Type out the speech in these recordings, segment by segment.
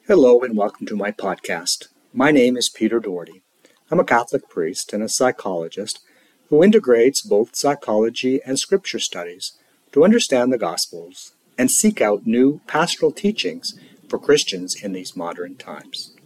Hello and welcome to my podcast. My name is Peter Doherty. I'm a Catholic priest and a psychologist who integrates both psychology and scripture studies to understand the Gospels and seek out new pastoral teachings for Christians in these modern times.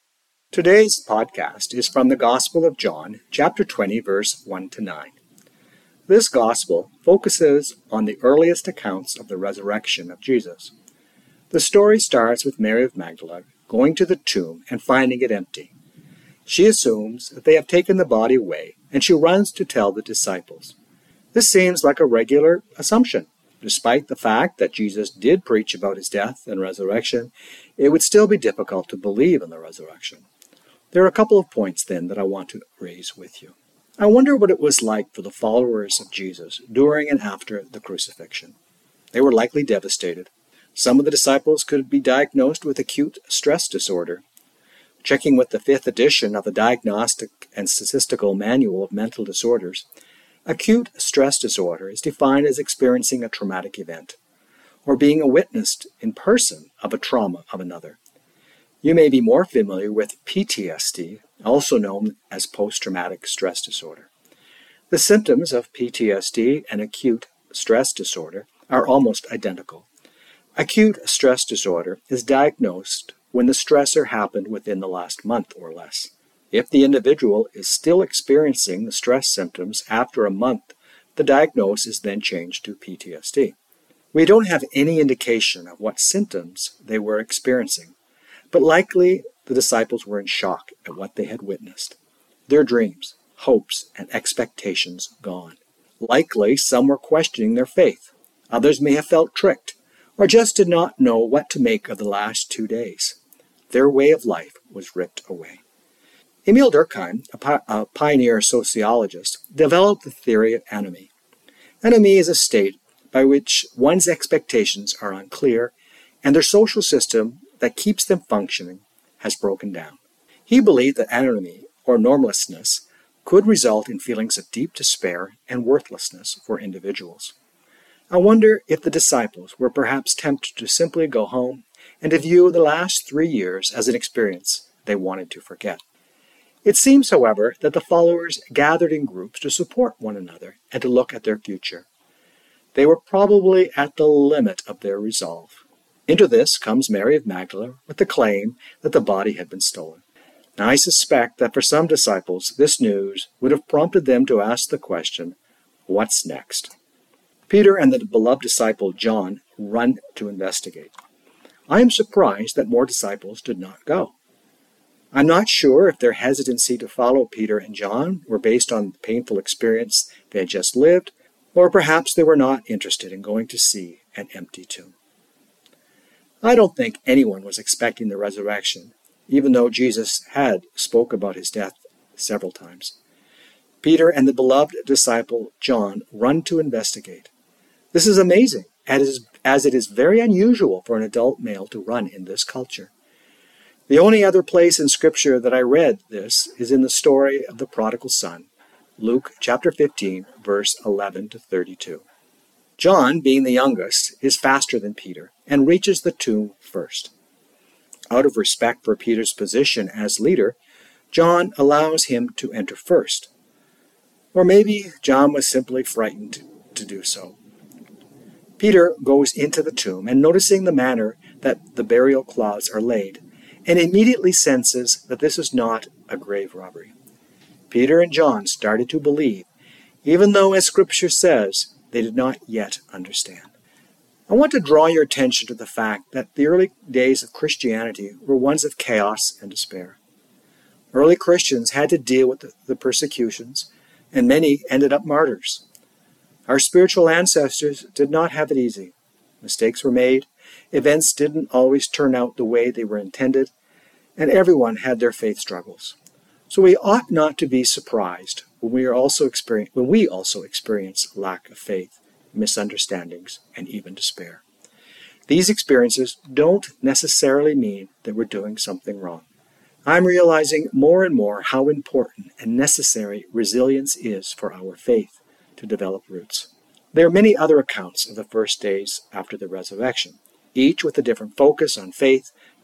Today's podcast is from the Gospel of John, chapter 20, verse 1 to 9. This Gospel focuses on the earliest accounts of the resurrection of Jesus. The story starts with Mary of Magdala going to the tomb and finding it empty. She assumes that they have taken the body away, and she runs to tell the disciples. This seems like a regular assumption. Despite the fact that Jesus did preach about his death and resurrection, it would still be difficult to believe in the resurrection. There are a couple of points then that I want to raise with you. I wonder what it was like for the followers of Jesus during and after the crucifixion. They were likely devastated. Some of the disciples could be diagnosed with acute stress disorder. Checking with the 5th edition of the Diagnostic and Statistical Manual of Mental Disorders, acute stress disorder is defined as experiencing a traumatic event, or being a witness in person of a trauma of another. You may be more familiar with PTSD, also known as post-traumatic stress disorder. The symptoms of PTSD and acute stress disorder are almost identical. Acute stress disorder is diagnosed when the stressor happened within the last month or less. If the individual is still experiencing the stress symptoms after a month, the diagnosis is then changed to PTSD. We don't have any indication of what symptoms they were experiencing, but likely the disciples were in shock at what they had witnessed. Their dreams, hopes, and expectations gone. Likely some were questioning their faith. Others may have felt tricked, or just did not know what to make of the last 2 days. Their way of life was ripped away. Emile Durkheim, a pioneer sociologist, developed the theory of anomie. Anomie is a state by which one's expectations are unclear and their social system that keeps them functioning has broken down. He believed that anomie, or normlessness, could result in feelings of deep despair and worthlessness for individuals. I wonder if the disciples were perhaps tempted to simply go home and to view the last 3 years as an experience they wanted to forget. It seems, however, that the followers gathered in groups to support one another and to look at their future. They were probably at the limit of their resolve. Into this comes Mary of Magdala with the claim that the body had been stolen. Now, I suspect that for some disciples, this news would have prompted them to ask the question, what's next? Peter and the beloved disciple John run to investigate. I am surprised that more disciples did not go. I'm not sure if their hesitancy to follow Peter and John were based on the painful experience they had just lived, or perhaps they were not interested in going to see an empty tomb. I don't think anyone was expecting the resurrection, even though Jesus had spoke about his death several times. Peter and the beloved disciple John run to investigate. This is amazing, as it is very unusual for an adult male to run in this culture. The only other place in Scripture that I read this is in the story of the prodigal son, Luke chapter 15, verse 11 to 32. John, being the youngest, is faster than Peter and reaches the tomb first. Out of respect for Peter's position as leader, John allows him to enter first. Or maybe John was simply frightened to do so. Peter goes into the tomb and noticing the manner that the burial cloths are laid, and immediately senses that this is not a grave robbery. Peter and John started to believe, even though, as Scripture says, they did not yet understand. I want to draw your attention to the fact that the early days of Christianity were ones of chaos and despair. Early Christians had to deal with the persecutions, and many ended up martyrs. Our spiritual ancestors did not have it easy. Mistakes were made, events didn't always turn out the way they were intended, and everyone had their faith struggles. So we ought not to be surprised when we also experience lack of faith, misunderstandings, and even despair. These experiences don't necessarily mean that we're doing something wrong. I'm realizing more and more how important and necessary resilience is for our faith to develop roots. There are many other accounts of the first days after the resurrection, each with a different focus on faith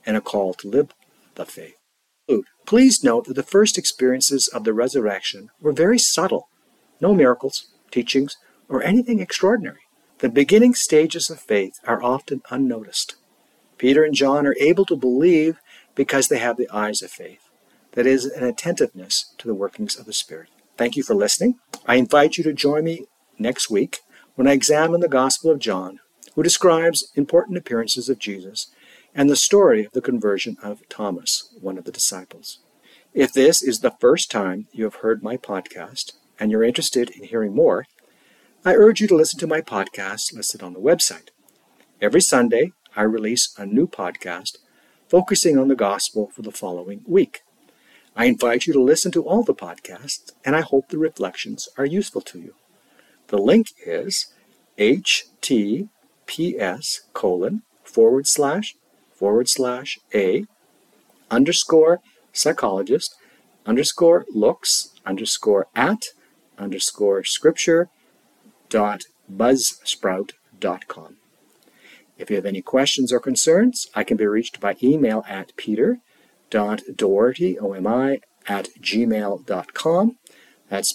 and a call to live the faith. Please note that the first experiences of the resurrection were very subtle. No miracles, teachings, or anything extraordinary. The beginning stages of faith are often unnoticed. Peter and John are able to believe because they have the eyes of faith. That is, an attentiveness to the workings of the Spirit. Thank you for listening. I invite you to join me next week when I examine the Gospel of John, who describes important appearances of Jesus and the story of the conversion of Thomas, one of the disciples. If this is the first time you have heard my podcast and you're interested in hearing more, I urge you to listen to my podcast listed on the website. Every Sunday, I release a new podcast focusing on the gospel for the following week. I invite you to listen to all the podcasts, and I hope the reflections are useful to you. The link is https://psychologist_looks_at_scripture.buzzsprout.com. If you have any questions or concerns, I can be reached by email at peter.doherty@gmail.com. That's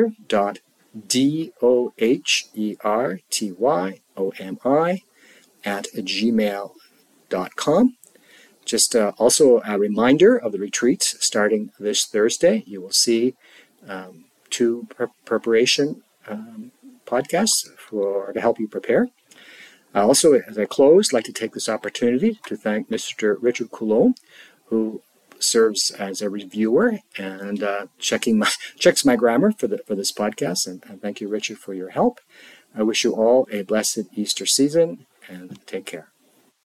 peter.dohertyomi@gmail.com. Just also a reminder of the retreats starting this Thursday. You will see two preparation podcasts to help you prepare. Also, as I close, I'd like to take this opportunity to thank Mr. Richard Coulombe, who serves as a reviewer and checks my grammar for this podcast. And thank you, Richard, for your help. I wish you all a blessed Easter season, and take care.